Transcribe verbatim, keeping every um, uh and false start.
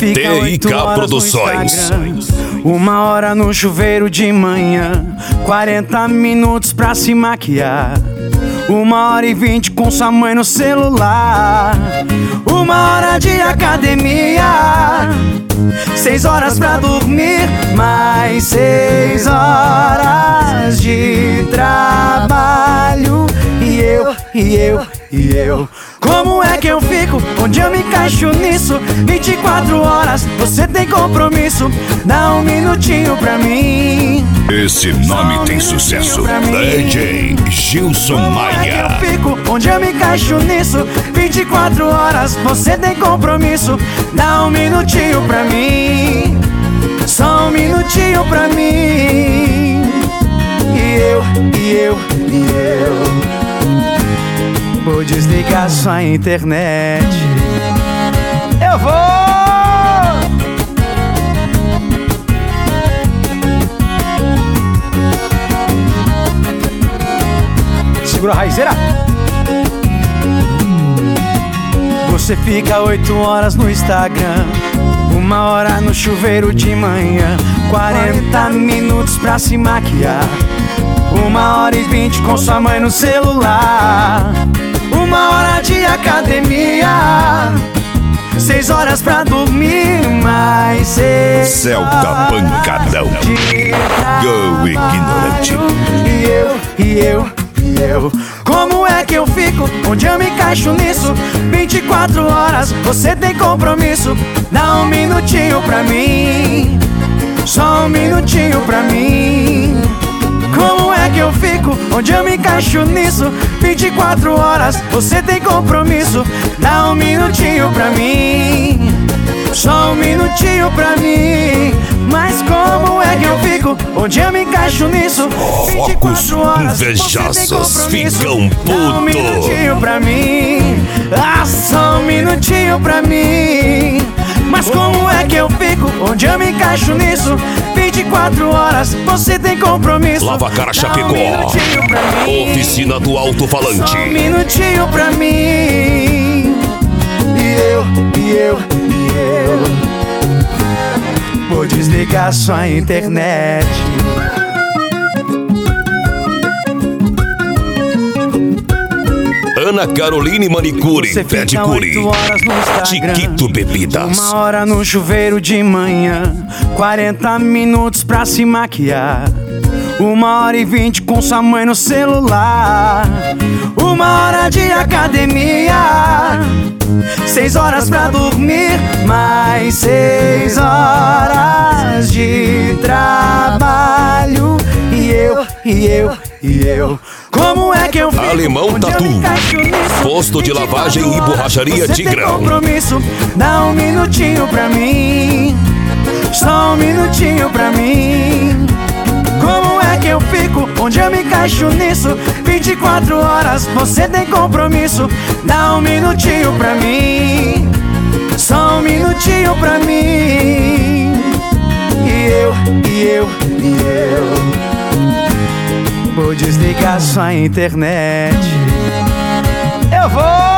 fica T I K Produções. Uma hora no chuveiro de manhã, quarenta minutos pra se maquiar. Uma hora e vinte com sua mãe no celular. Uma hora de academia, seis horas pra dormir, mais seis horas de trabalho. E eu, e eu, e eu, como é que eu fico? Onde eu me encaixo nisso? vinte e quatro horas, você tem compromisso. Dá um minutinho pra mim. Esse nome tem sucesso. D J Gilson Maia. Como é que eu fico? Onde eu me encaixo nisso? vinte e quatro horas, você tem compromisso. Dá um minutinho pra mim. Só um minutinho pra mim. E eu, e eu, e eu vou desligar sua internet. Eu vou! Segura a raizeira. Você fica oito horas no Instagram, uma hora no chuveiro de manhã, quarenta minutos pra se maquiar, uma hora e vinte com sua mãe no celular. Uma hora de academia, seis horas pra dormir, mais seis Céu da pancadão. Go ignorante. E eu, e eu, e eu, como é que eu fico? Onde eu me encaixo nisso? vinte e quatro horas, você tem compromisso. Dá um minutinho pra mim. Só um minutinho pra mim. Como é que eu fico? Onde eu me encaixo nisso? vinte e quatro horas, você tem compromisso. Dá um minutinho pra mim. Só um minutinho pra mim. Mas como é que eu fico? Onde eu me encaixo nisso? vinte e quatro horas, invejosos ficam putos. Dá um minutinho pra mim. Ah, só um minutinho pra mim. Mas como é que eu fico? Onde eu me encaixo nisso? vinte e quatro horas, você tem compromisso. Lava Cara Chapecó, um oficina do alto-falante. Só um minutinho pra mim. E eu, e eu, e eu vou desligar sua internet. Ana Caroline Manicure, Pedicure, Chiquito Bebidas. Uma hora no chuveiro de manhã, quarenta minutos pra se maquiar, uma hora e vinte com sua mãe no celular. Uma hora de academia, seis horas pra dormir, mais seis horas de trabalho. E eu, e eu, e eu, como é que eu fico? Alemão Tatu, posto de lavagem e borracharia Tigrão. Compromisso, dá um minutinho pra mim. Só um minutinho pra mim. Como é que eu fico? Onde eu me encaixo nisso? vinte e quatro horas, você tem compromisso. Dá um minutinho pra mim. Só um minutinho pra mim. E eu, e eu, e eu vou desligar sua internet. Eu vou!